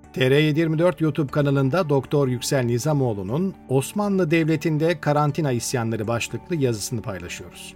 TR724 YouTube kanalında Doktor Yüksel Nizamoğlu'nun Osmanlı Devleti'nde karantina isyanları başlıklı yazısını paylaşıyoruz.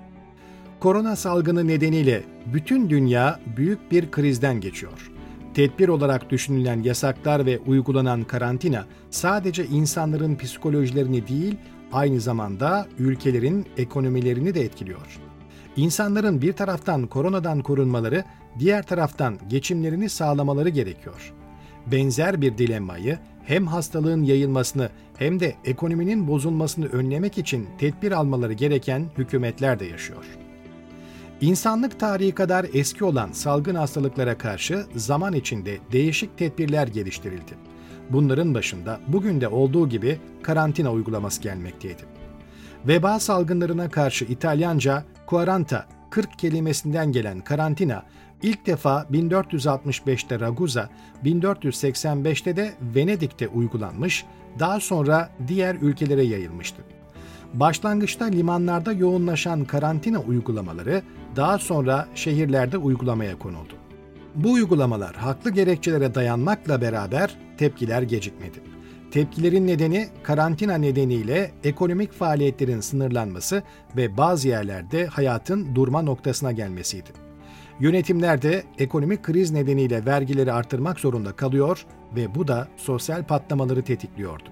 Korona salgını nedeniyle bütün dünya büyük bir krizden geçiyor. Tedbir olarak düşünülen yasaklar ve uygulanan karantina sadece insanların psikolojilerini değil, aynı zamanda ülkelerin ekonomilerini de etkiliyor. İnsanların bir taraftan koronadan korunmaları, diğer taraftan geçimlerini sağlamaları gerekiyor. Benzer bir dilemmayı hem hastalığın yayılmasını hem de ekonominin bozulmasını önlemek için tedbir almaları gereken hükümetler de yaşıyor. İnsanlık tarihi kadar eski olan salgın hastalıklara karşı zaman içinde değişik tedbirler geliştirildi. Bunların başında bugün de olduğu gibi karantina uygulaması gelmekteydi. Veba salgınlarına karşı İtalyanca quaranta, 40 kelimesinden gelen karantina, ilk defa 1465'te Ragusa, 1485'te de Venedik'te uygulanmış, daha sonra diğer ülkelere yayılmıştı. Başlangıçta limanlarda yoğunlaşan karantina uygulamaları daha sonra şehirlerde uygulamaya konuldu. Bu uygulamalar haklı gerekçelere dayanmakla beraber tepkiler gecikmedi. Tepkilerin nedeni karantina nedeniyle ekonomik faaliyetlerin sınırlanması ve bazı yerlerde hayatın durma noktasına gelmesiydi. Yönetimler de ekonomik kriz nedeniyle vergileri artırmak zorunda kalıyor ve bu da sosyal patlamaları tetikliyordu.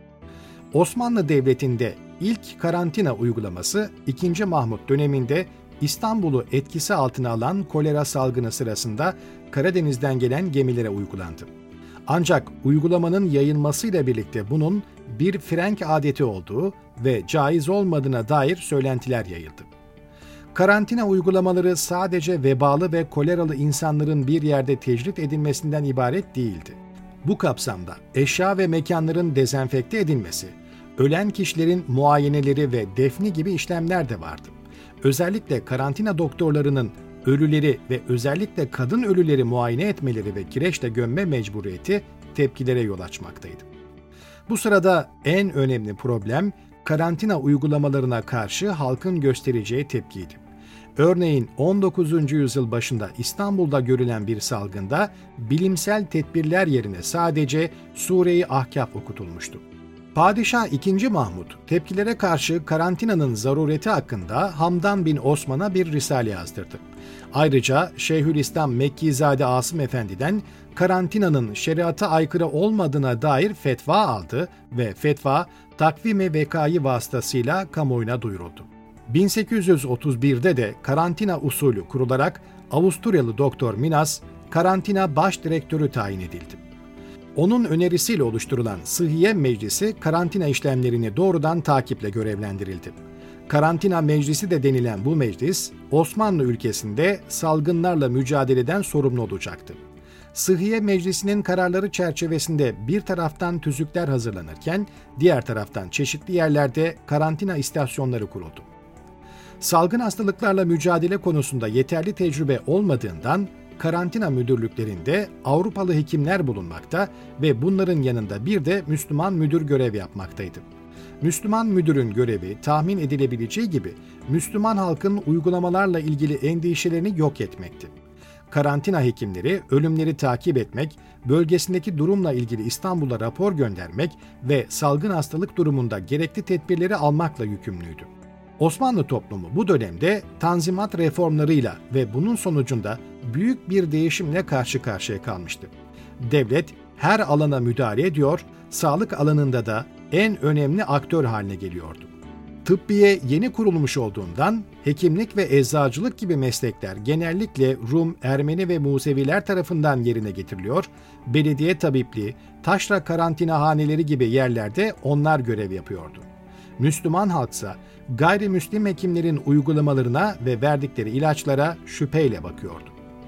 Osmanlı Devleti'nde ilk karantina uygulaması 2. Mahmut döneminde İstanbul'u etkisi altına alan kolera salgını sırasında Karadeniz'den gelen gemilere uygulandı. Ancak uygulamanın yayılmasıyla birlikte bunun bir Frenk adeti olduğu ve caiz olmadığına dair söylentiler yayıldı. Karantina uygulamaları sadece vebalı ve koleralı insanların bir yerde tecrit edilmesinden ibaret değildi. Bu kapsamda eşya ve mekanların dezenfekte edilmesi, ölen kişilerin muayeneleri ve defni gibi işlemler de vardı. Özellikle karantina doktorlarının ölüleri ve özellikle kadın ölüleri muayene etmeleri ve kireçle gömme mecburiyeti tepkilere yol açmaktaydı. Bu sırada en önemli problem karantina uygulamalarına karşı halkın göstereceği tepkiydi. Örneğin 19. yüzyıl başında İstanbul'da görülen bir salgında bilimsel tedbirler yerine sadece Sure-i Ahkaf okutulmuştu. Padişah 2. Mahmut tepkilere karşı karantinanın zarureti hakkında Hamdan bin Osman'a bir risale yazdırdı. Ayrıca Şeyhülislam Mekkizade Asım Efendi'den karantinanın şeriata aykırı olmadığına dair fetva aldı ve fetva takvim-i vekayı vasıtasıyla kamuoyuna duyuruldu. 1831'de de karantina usulü kurularak Avusturyalı Doktor Minas karantina baş direktörü tayin edildi. Onun önerisiyle oluşturulan Sıhhiye Meclisi karantina işlemlerini doğrudan takiple görevlendirildi. Karantina Meclisi de denilen bu meclis, Osmanlı ülkesinde salgınlarla mücadeleden sorumlu olacaktı. Sıhhiye Meclisi'nin kararları çerçevesinde bir taraftan tüzükler hazırlanırken, diğer taraftan çeşitli yerlerde karantina istasyonları kuruldu. Salgın hastalıklarla mücadele konusunda yeterli tecrübe olmadığından, karantina müdürlüklerinde Avrupalı hekimler bulunmakta ve bunların yanında bir de Müslüman müdür görev yapmaktaydı. Müslüman müdürün görevi tahmin edilebileceği gibi Müslüman halkın uygulamalarla ilgili endişelerini yok etmekti. Karantina hekimleri ölümleri takip etmek, bölgesindeki durumla ilgili İstanbul'a rapor göndermek ve salgın hastalık durumunda gerekli tedbirleri almakla yükümlüydü. Osmanlı toplumu bu dönemde tanzimat reformlarıyla ve bunun sonucunda büyük bir değişimle karşı karşıya kalmıştı. Devlet her alana müdahale ediyor, sağlık alanında da en önemli aktör haline geliyordu. Tıbbiye yeni kurulmuş olduğundan hekimlik ve eczacılık gibi meslekler genellikle Rum, Ermeni ve Museviler tarafından yerine getiriliyor, belediye tabipliği, taşra karantinahaneleri gibi yerlerde onlar görev yapıyordu. Müslüman halksa gayrimüslim hekimlerin uygulamalarına ve verdikleri ilaçlara şüpheyle bakıyordu.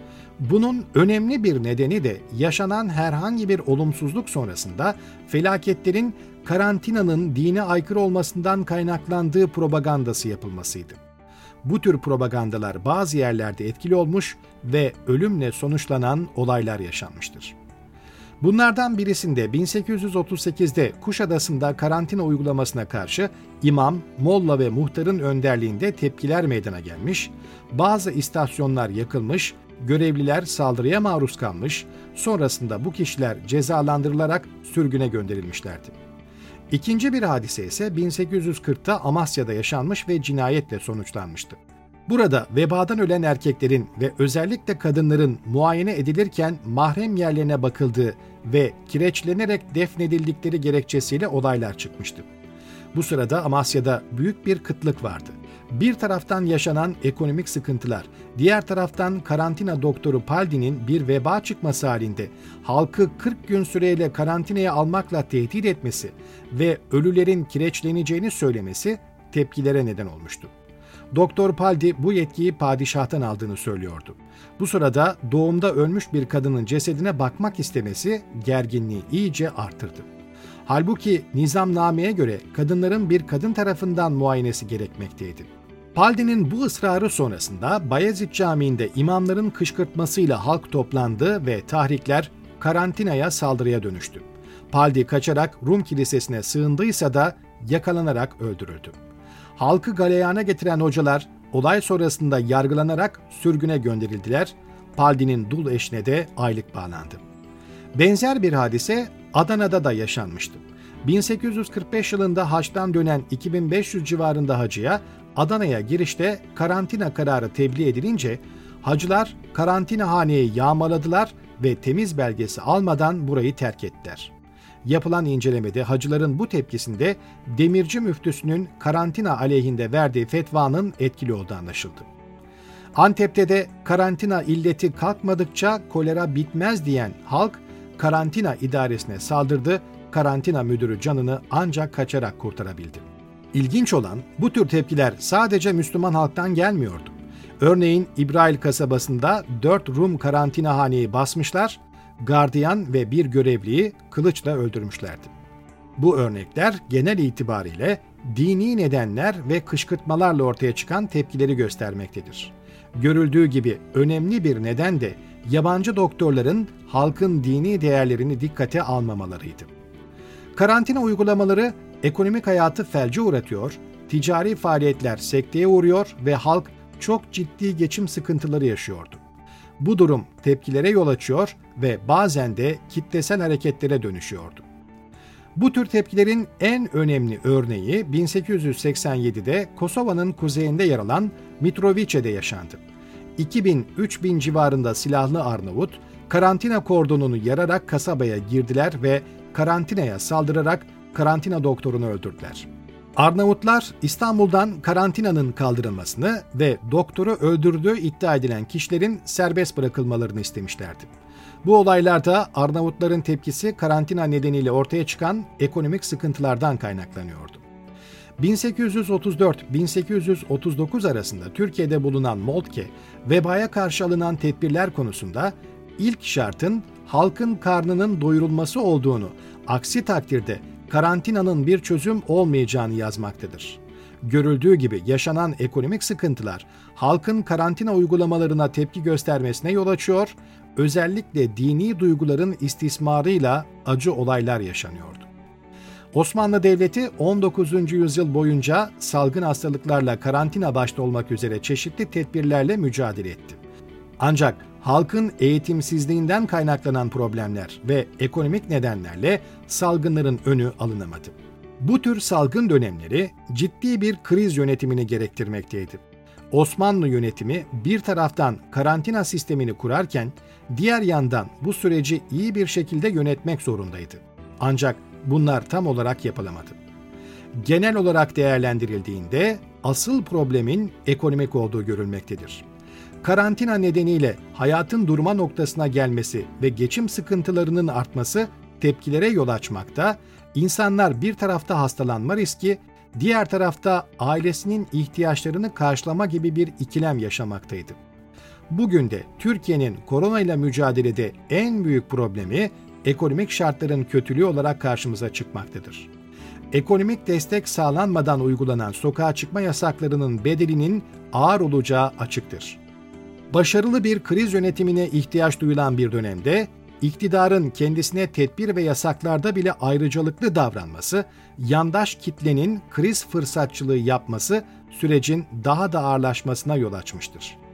Bunun önemli bir nedeni de yaşanan herhangi bir olumsuzluk sonrasında felaketlerin karantinanın dine aykırı olmasından kaynaklandığı propagandası yapılmasıydı. Bu tür propagandalar bazı yerlerde etkili olmuş ve ölümle sonuçlanan olaylar yaşanmıştır. Bunlardan birisinde 1838'de Kuşadası'nda karantina uygulamasına karşı imam, molla ve muhtarın önderliğinde tepkiler meydana gelmiş, bazı istasyonlar yakılmış, görevliler saldırıya maruz kalmış, sonrasında bu kişiler cezalandırılarak sürgüne gönderilmişlerdi. İkinci bir hadise ise 1840'ta Amasya'da yaşanmış ve cinayetle sonuçlanmıştı. Burada vebadan ölen erkeklerin ve özellikle kadınların muayene edilirken mahrem yerlerine bakıldığı ve kireçlenerek defnedildikleri gerekçesiyle olaylar çıkmıştı. Bu sırada Amasya'da büyük bir kıtlık vardı. Bir taraftan yaşanan ekonomik sıkıntılar, diğer taraftan karantina doktoru Paldi'nin bir veba çıkması halinde halkı 40 gün süreyle karantinaya almakla tehdit etmesi ve ölülerin kireçleneceğini söylemesi tepkilere neden olmuştu. Doktor Paldi bu yetkiyi padişahtan aldığını söylüyordu. Bu sırada doğumda ölmüş bir kadının cesedine bakmak istemesi gerginliği iyice artırdı. Halbuki nizamnameye göre kadınların bir kadın tarafından muayenesi gerekmekteydi. Paldi'nin bu ısrarı sonrasında Bayezid Camii'nde imamların kışkırtmasıyla halk toplandı ve tahrikler karantinaya saldırıya dönüştü. Paldi kaçarak Rum kilisesine sığındıysa da yakalanarak öldürüldü. Halkı galeyana getiren hocalar olay sonrasında yargılanarak sürgüne gönderildiler. Paldi'nin dul eşine de aylık bağlandı. Benzer bir hadise Adana'da da yaşanmıştı. 1845 yılında haçtan dönen 2500 civarında hacıya Adana'ya girişte karantina kararı tebliğ edilince hacılar karantinahaneyi yağmaladılar ve temiz belgesi almadan burayı terk ettiler. Yapılan incelemede hacıların bu tepkisinde Demirci müftüsünün karantina aleyhinde verdiği fetvanın etkili olduğu anlaşıldı. Antep'te de karantina illeti kalkmadıkça kolera bitmez diyen halk karantina idaresine saldırdı, karantina müdürü canını ancak kaçarak kurtarabildi. İlginç olan bu tür tepkiler sadece Müslüman halktan gelmiyordu. Örneğin İbrail kasabasında 4 Rum karantinahaneyi basmışlar, gardiyan ve bir görevliyi kılıçla öldürmüşlerdi. Bu örnekler genel itibariyle dini nedenler ve kışkırtmalarla ortaya çıkan tepkileri göstermektedir. Görüldüğü gibi önemli bir neden de yabancı doktorların halkın dini değerlerini dikkate almamalarıydı. Karantina uygulamaları ekonomik hayatı felce uğratıyor, ticari faaliyetler sekteye uğruyor ve halk çok ciddi geçim sıkıntıları yaşıyordu. Bu durum tepkilere yol açıyor ve bazen de kitlesel hareketlere dönüşüyordu. Bu tür tepkilerin en önemli örneği 1887'de Kosova'nın kuzeyinde yer alan Mitrovice'de yaşandı. 2000-3000 civarında silahlı Arnavut, karantina kordonunu yararak kasabaya girdiler ve karantinaya saldırarak karantina doktorunu öldürdüler. Arnavutlar İstanbul'dan karantinanın kaldırılmasını ve doktoru öldürdüğü iddia edilen kişilerin serbest bırakılmalarını istemişlerdi. Bu olaylarda Arnavutların tepkisi karantina nedeniyle ortaya çıkan ekonomik sıkıntılardan kaynaklanıyordu. 1834-1839 arasında Türkiye'de bulunan Moltke, vebaya karşı alınan tedbirler konusunda ilk şartın halkın karnının doyurulması olduğunu, aksi takdirde karantinanın bir çözüm olmayacağını yazmaktadır. Görüldüğü gibi yaşanan ekonomik sıkıntılar halkın karantina uygulamalarına tepki göstermesine yol açıyor, özellikle dini duyguların istismarıyla acı olaylar yaşanıyordu. Osmanlı Devleti 19. yüzyıl boyunca salgın hastalıklarla karantina başta olmak üzere çeşitli tedbirlerle mücadele etti. Ancak halkın eğitimsizliğinden kaynaklanan problemler ve ekonomik nedenlerle salgınların önü alınamadı. Bu tür salgın dönemleri ciddi bir kriz yönetimini gerektirmekteydi. Osmanlı yönetimi bir taraftan karantina sistemini kurarken diğer yandan bu süreci iyi bir şekilde yönetmek zorundaydı. Ancak bunlar tam olarak yapılamadı. Genel olarak değerlendirildiğinde asıl problemin ekonomik olduğu görülmektedir. Karantina nedeniyle hayatın durma noktasına gelmesi ve geçim sıkıntılarının artması tepkilere yol açmakta, insanlar bir tarafta hastalanma riski, diğer tarafta ailesinin ihtiyaçlarını karşılama gibi bir ikilem yaşamaktaydı. Bugün de Türkiye'nin koronayla mücadelede en büyük problemi ekonomik şartların kötülüğü olarak karşımıza çıkmaktadır. Ekonomik destek sağlanmadan uygulanan sokağa çıkma yasaklarının bedelinin ağır olacağı açıktır. Başarılı bir kriz yönetimine ihtiyaç duyulan bir dönemde, iktidarın kendisine tedbir ve yasaklarda bile ayrıcalıklı davranması, yandaş kitlenin kriz fırsatçılığı yapması sürecin daha da ağırlaşmasına yol açmıştır.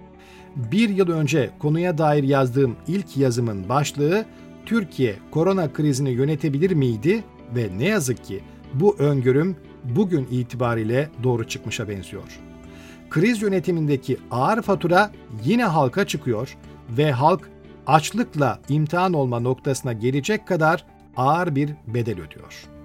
Bir yıl önce konuya dair yazdığım ilk yazımın başlığı Türkiye korona krizini yönetebilir miydi ve ne yazık ki bu öngörüm bugün itibariyle doğru çıkmışa benziyor. Kriz yönetimindeki ağır fatura yine halka çıkıyor ve halk açlıkla imtihan olma noktasına gelecek kadar ağır bir bedel ödüyor.